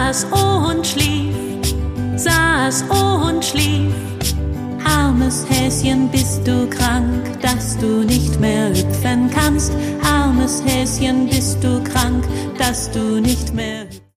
saß und schlief, saß und schlief. Armes Häschen, bist du krank, dass du nicht mehr hüpfen kannst? Armes Häschen, bist du krank, dass du nicht mehr